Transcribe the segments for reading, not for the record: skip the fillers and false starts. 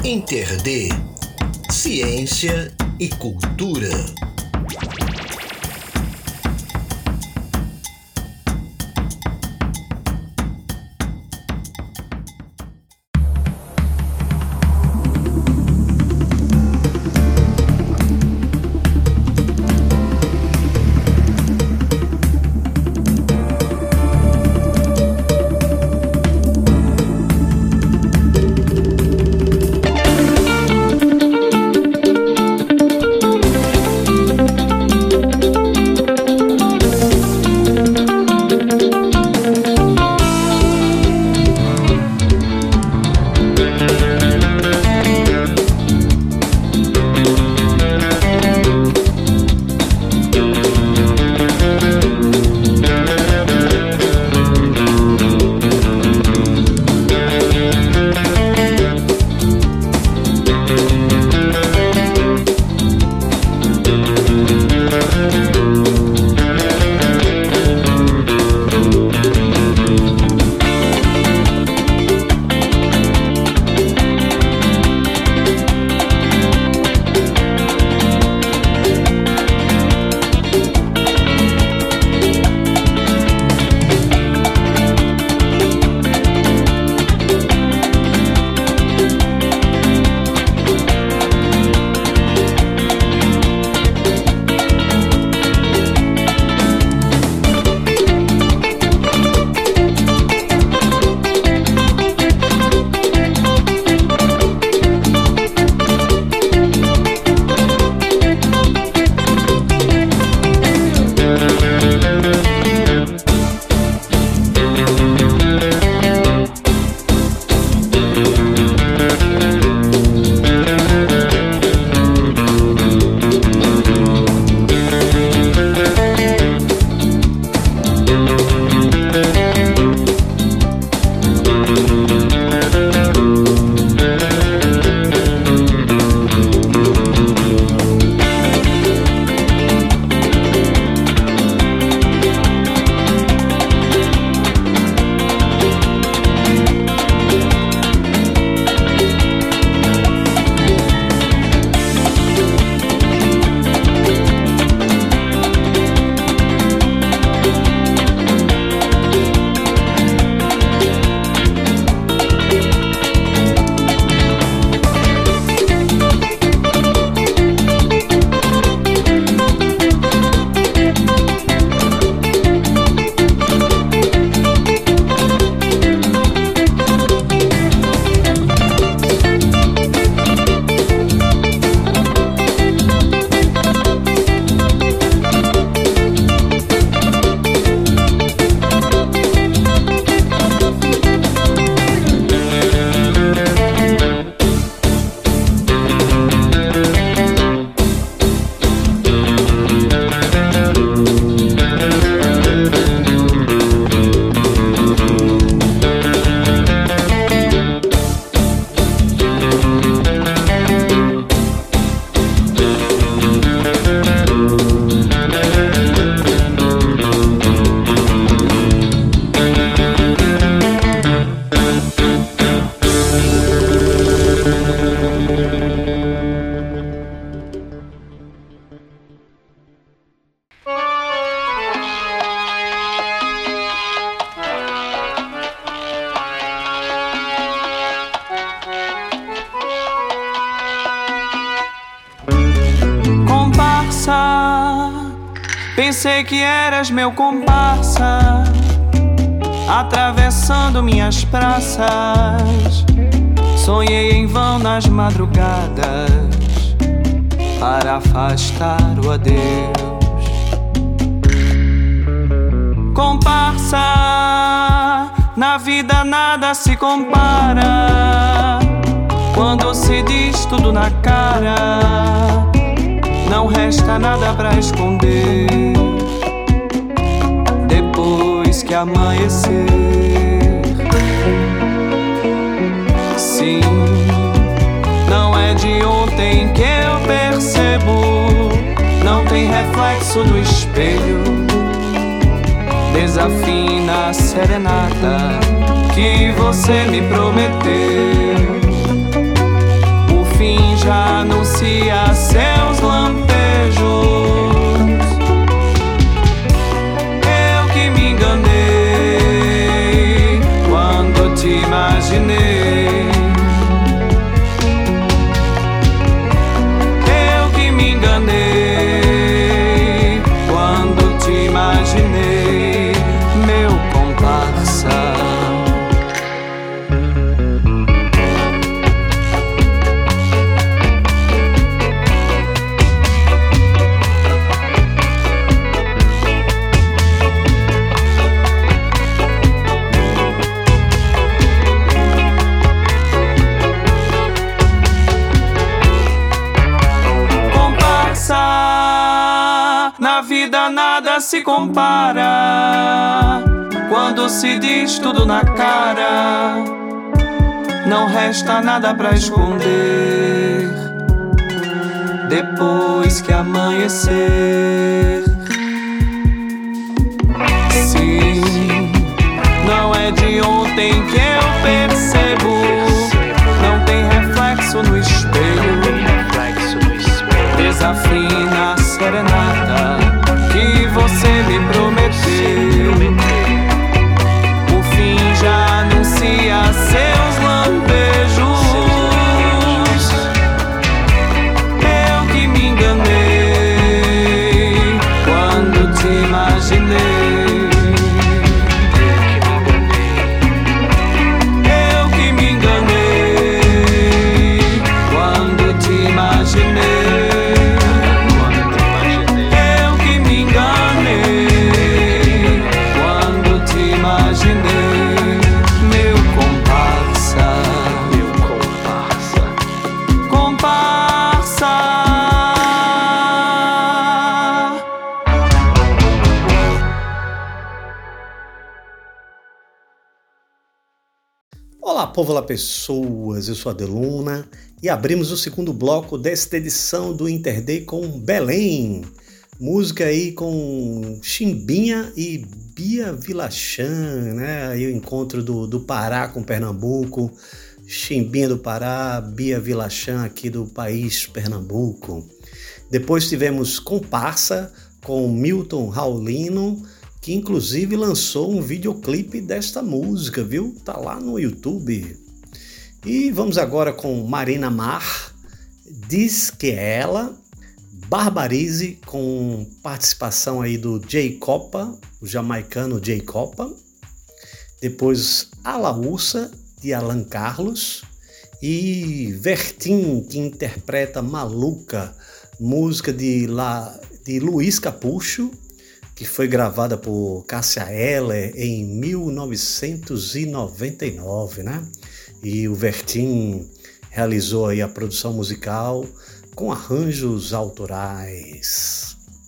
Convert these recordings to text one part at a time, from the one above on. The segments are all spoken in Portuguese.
Inter-D, ciência e cultura. Pensei que eras meu comparsa, atravessando minhas praças. Sonhei em vão nas madrugadas para afastar o adeus. Comparsa, na vida nada se compara. Quando se diz tudo na cara, não resta nada pra esconder. Depois que amanhecer, sim, não é de ontem que eu percebo. Não tem reflexo no espelho. Desafina a serenata que você me prometeu. já anuncia seus lampejos. Eu que me enganei quando te imaginei. Eu que me enganei quando te imaginei, meu comparsa. Na vida nada se compara quando se diz tudo na cara. Não resta nada pra esconder depois que amanhecer. Sim, não é de ontem que eu percebo. Não tem reflexo no espelho. Desafina a serenata que você me prometeu. O fim já anuncia seus lampejos. Eu que me enganei quando te imaginei. Eu que me enganei quando te imaginei. Olá, povo, olá, pessoas, eu sou a Deluna e abrimos o segundo bloco desta edição do Interday com Belém. Música aí com Chimbinha e Bia Vilachan, né? Aí o encontro do Pará com Pernambuco, Chimbinha do Pará, Bia Vilachan aqui do país Pernambuco. Depois tivemos Comparsa com Milton Raulino, que inclusive lançou um videoclipe desta música, viu? Tá lá no YouTube. E vamos agora com Marina Mar, Diz Que É Ela, Barbarize, com participação aí do Jay Copa, o jamaicano Jay Copa. Depois Alaúça, de Alan Carlos. E Vertim, que interpreta Maluca, música de Luiz Capucho, que foi gravada por Cássia Eller em 1999, né? E o Vertim realizou aí a produção musical com arranjos autorais.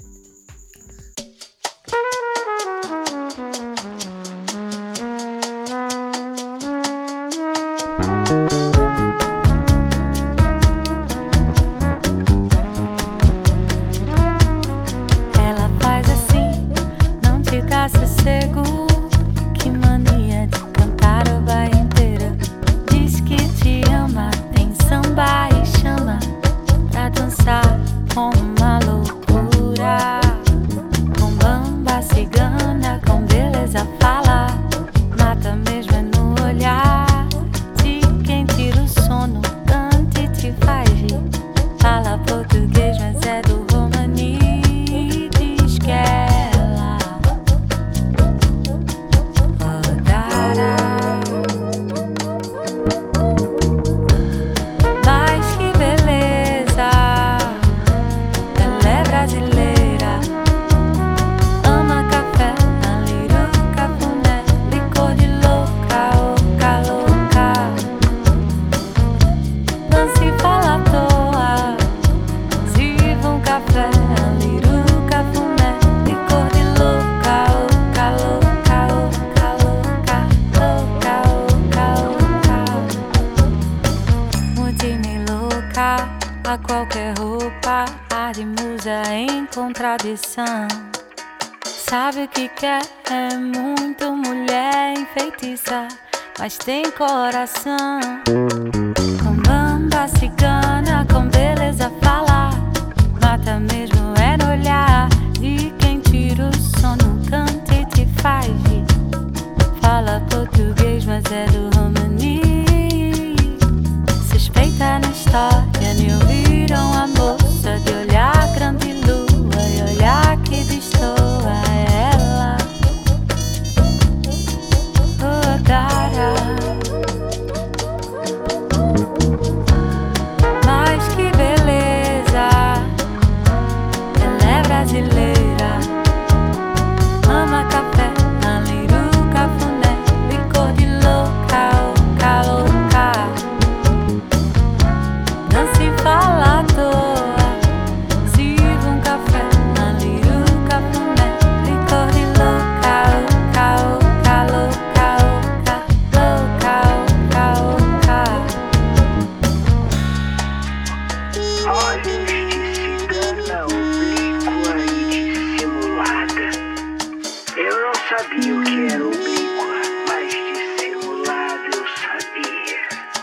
Sabe o que quer? É muito mulher enfeitiça, mas tem coração. Com bamba cigana, com sabia o que era oblíqua, mas dissimulado eu sabia.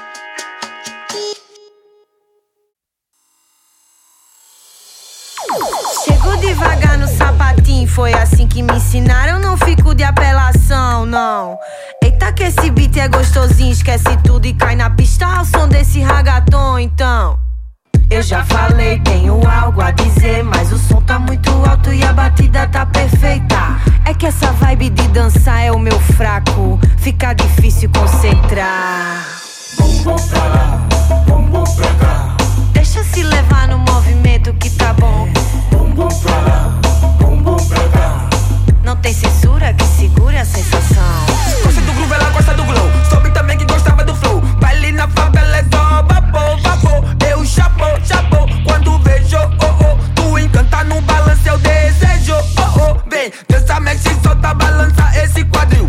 Chego devagar no sapatinho, foi assim que me ensinaram. Não fico de apelação, não. Eita que esse beat é gostosinho, esquece tudo e cai na pista ao som desse ragaton, então. Eu já falei, tenho algo a dizer, mas o som tá muito alto e a batida tá perfeita. É que essa vibe de dançar é o meu fraco, fica difícil concentrar. Bumbum pra lá, bumbum pra cá. Deixa se levar no movimento que tá bom. Bumbum pra lá, bumbum pra cá. Não tem censura que segure a sensação. Gosta do groove, ela gosta do glow. Soube também que gostava do flow. Baile na favela é só vapor, vapor. Eu chapou, chapou. Quando vejo, oh, oh. Tu encanta no balanço, eu desejo, oh, oh. Vem, dança, mexe, solta, balança esse quadril.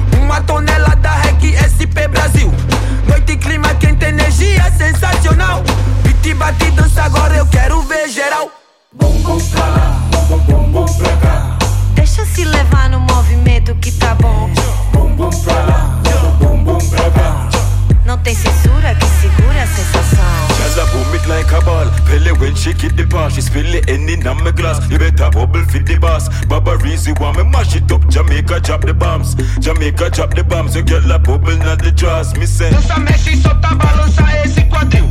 1 tonelada reggae, SP Brasil. Noite, clima quente, energia sensacional. Beat, bate, dança, agora eu quero ver geral. Bumbum pra lá, bumbum pra cá. Deixa se levar no movimento que tá bom. Bumbum pra lá, bumbum pra cá. Não tem censura que segure a sensação. Girl a boom it like a ball. Pele when she kick the bar, she spill it in my glass. You better bubble fit the boss. Barbarizi want me mash it up. Jamaica drop the bombs. Jamaica drop the bombs. You girl a bubble not the draws. Me say dança, mexe, solta, balança esse quadril.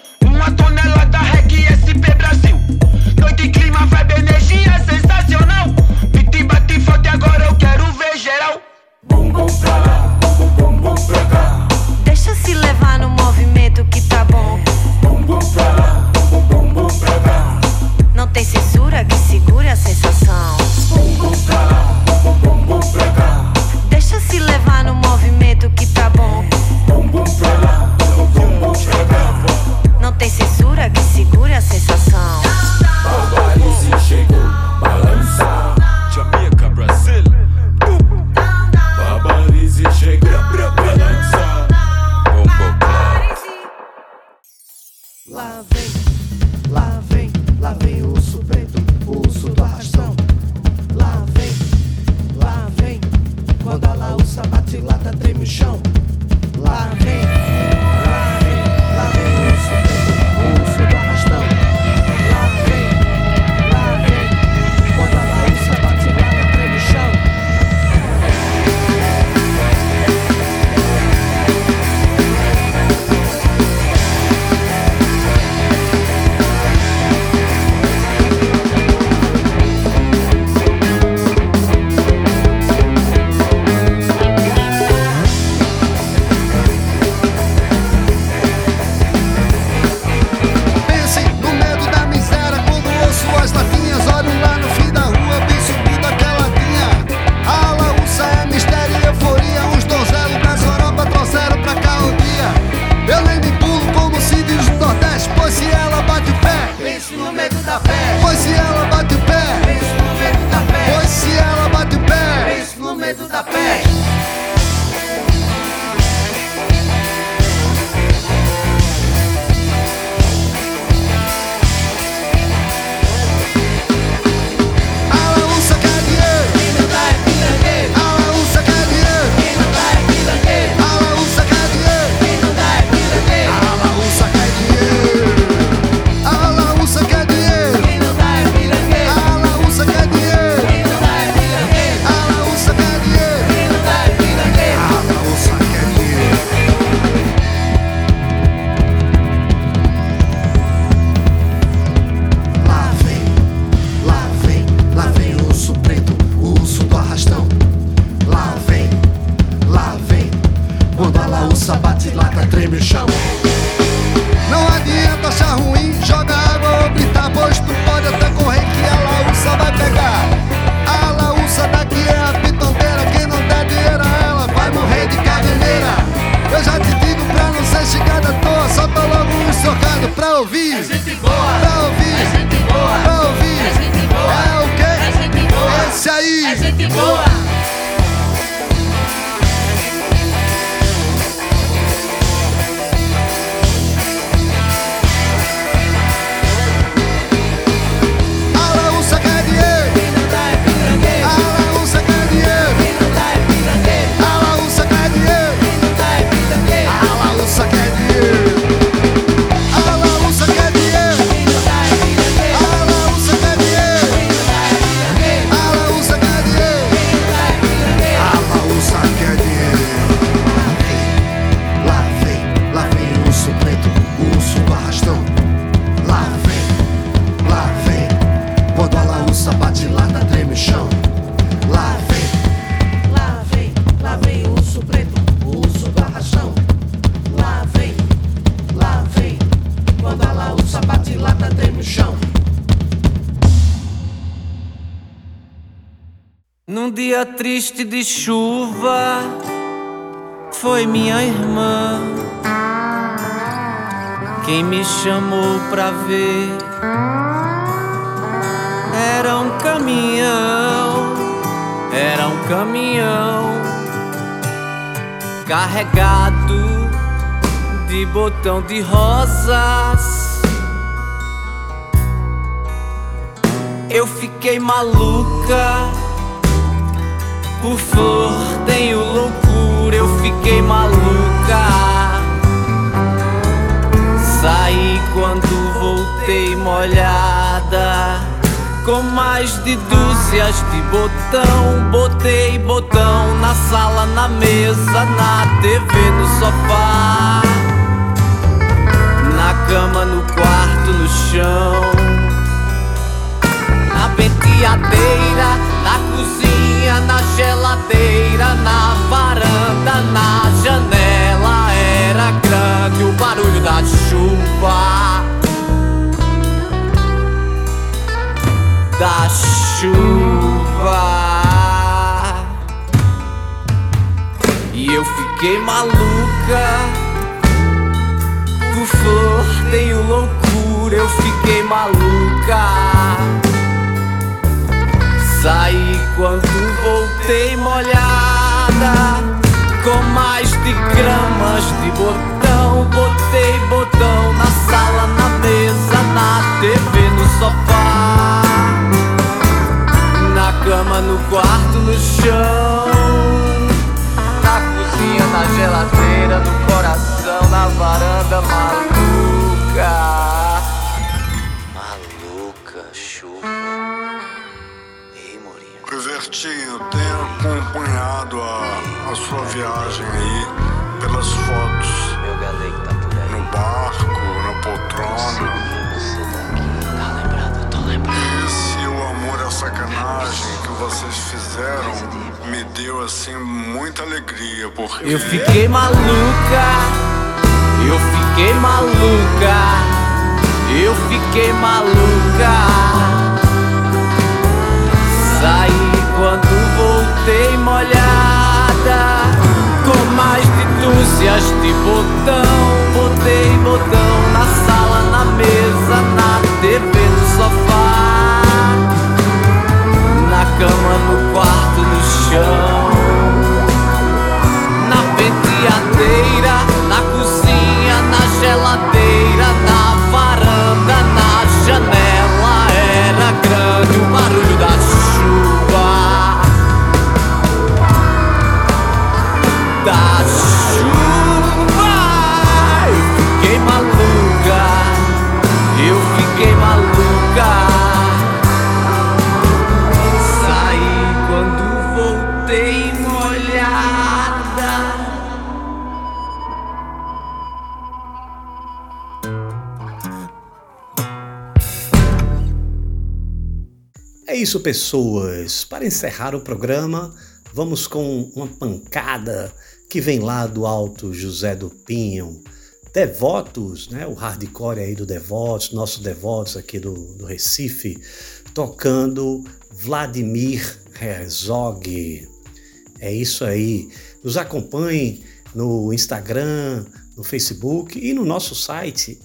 1 tonelada reggae, SP Brasil. Noite, clima, vibe, energia sensacional. Beat, bate forte, agora eu quero ver geral. Bumbum pra lá, bumbum pra cá. Deixa se levar no movimento que tá bom. Bumbum pra lá, bumbum pra cá. Não tem censura que segure a sensação. Bumbum pra lá, bumbum pra cá. Deixa se levar no movimento que tá bom. Bumbum pra lá, bumbum pra cá. Não tem censura que segure a sensação. Barbarize chegou, balança. Jamaica, Brasil. Barbarize chegou, balança. Bumbo clap. Lá vem, lá vem, lá vem o urso preto, o urso do arrastão. Lá vem, quando a laúça bate lata treme o chão. Lá vem, lá vem, lá vem o urso preto, o urso do arrastão. Lá vem, quando a laúça bate lata treme o chão. Pense no medo da miséria quando ouço as latinhas. Olho lá no fim da rua, bem subido aquela linha. A laúça é mistério e euforia. Os donzelos da Europa trouxeram pra cá o dia. Eu nem me pulo como se diz no Nordeste. Pois se ela bate o pé, pense no medo da pé. Pois se ela bate o pé, pense no medo da pé. Pois se ela bate o pé, pense no medo da pé. A laúça quer dinheiro, quem não dá é pirangueiro. A laúça quer dinheiro, quem não dá é pirangueiro. A laúça quer dinheiro, quem não dá é pirangueiro. A laúça quer dinheiro, a laúça quer dinheiro, quem não dá é pirangueiro. A laúça quer dinheiro, quem não dá é pirangueiro. A laúça quer dinheiro, quem não dá é pirangueiro. A laúça quer dinheiro. Lá vem o urso preto, o urso do arrastão. Lá vem, quando a laúça bate lata treme o chão. Não adianta achar ruim, joga água ou gritar, pois tu pode até correr que a laúça vai pegar. A laúça daqui é a pitondeira, quem não der dinheiro a ela vai morrer de caganeira. Eu já te digo pra não ser chegada à toa, solta logo um socado pra ouvir. É gente boa, pra ouvir, é gente boa, pra ouvir. É gente boa, é o quê? É gente boa, esse aí. É gente boa. Num dia triste de chuva, foi minha irmã quem me chamou pra ver. Era um caminhão carregado de botão de rosas. Eu fiquei maluca por flor, tenho loucura. Eu fiquei maluca. Saí quando voltei molhada, com mais de dúzias de botão. Botei botão na sala, na mesa, na TV, no sofá, na cama, no quarto, no chão, na penteadeira, na cozinha, na geladeira, na varanda, na janela. Era grande o barulho da chuva, da chuva. E eu fiquei maluca por flor, tenho loucura. Eu fiquei maluca. Saí quando voltei molhada, com mais de gramas de botão. Botei botão na sala, na mesa, na TV, no sofá, na cama, no quarto, no chão, na cozinha, na geladeira, no coração, na varanda. Maluca, maluca, chuva. Ei, Morinha. Vertinho, tenho acompanhado a sua viagem aí pelas fotos. Meu galego tá por aí. No barco, na poltrona. Tá lembrado, tô lembrado. Esse o amor à sacanagem que vocês fizeram me deu assim muita alegria, porque Eu fiquei maluca, eu fiquei maluca, eu fiquei maluca. Saí quando voltei molhada, com mais de dúzias de botão. Botei botão na sala, na mesa, na TV, no sofá, na cama, no quarto, no chão, na penteadeira, na cozinha, na geladeira, na varanda, na janela. Era grande o barulho da chuva, da chuva. Eu fiquei maluca, eu fiquei maluca. Saí quando voltei molhada. É isso, pessoas. Para encerrar o programa, vamos com uma pancada que vem lá do Alto José do Pinho. Devotos, né? O hardcore aí do Devotos, nossos Devotos aqui do Recife, tocando Vladimir Herzog. É isso aí. Nos acompanhe no Instagram, no Facebook e no nosso site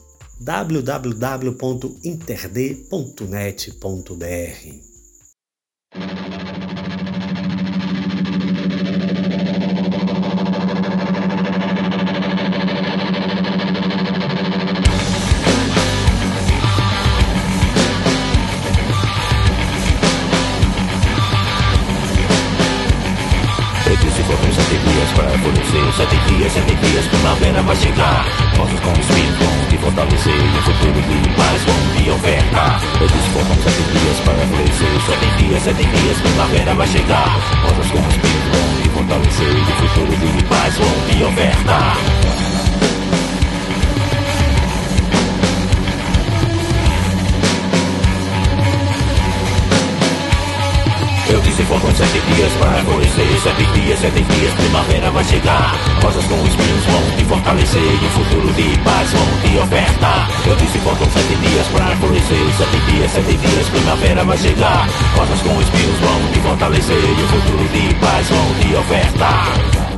www.interd.net.br. Para florescer, 7 dias, primavera vai chegar. Nossos com espírito vão te fortalecer e o futuro de paz vão te ofertar. Eu disse formam 7 dias para florescer, 7 dias, primavera vai chegar. Nossos com espírito vão te fortalecer e o futuro de paz vão te ofertar. Eu disse formam 7 7 dias para florescer, 7 dias, primavera vai chegar. Rosas com espinhos vão te fortalecer e o futuro de paz vão te ofertar. Eu disse faltam 7 dias para florescer, 7 dias, primavera vai chegar. Rosas com espinhos vão te fortalecer e o futuro de paz vão te ofertar.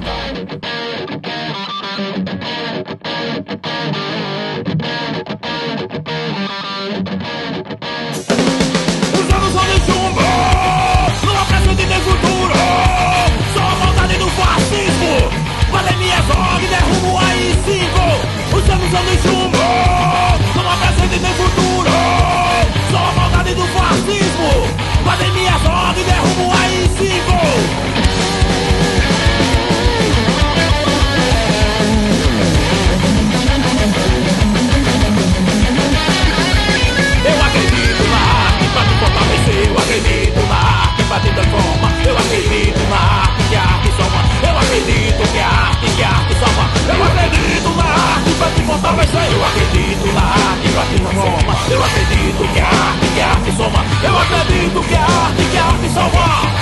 Os anos vão de chumbo, numa presente de futuro. Só a maldade do fascismo, pandemia joga e derrubo aí 5. Os anos vão de chumbo, numa presente de futuro. Só a maldade do fascismo, pandemia joga e derrubo aí 5. Eu acredito na arte pra te transforma. Eu acredito na arte que a arte soma. Eu acredito que a arte salva. Eu acredito na arte pra te fortalecer. Eu acredito na arte pra te transforma. Eu acredito que a arte soma. Eu acredito que a arte salva.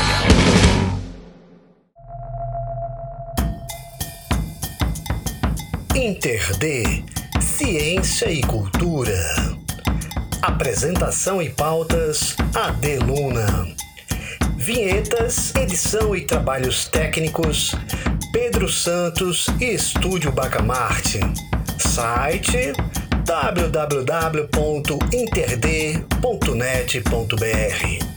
Inter-D, ciência e cultura. Apresentação e pautas, Adeluna. Vinhetas, edição e trabalhos técnicos, Pedro Santos e Estúdio Bacamarte. Site www.interd.net.br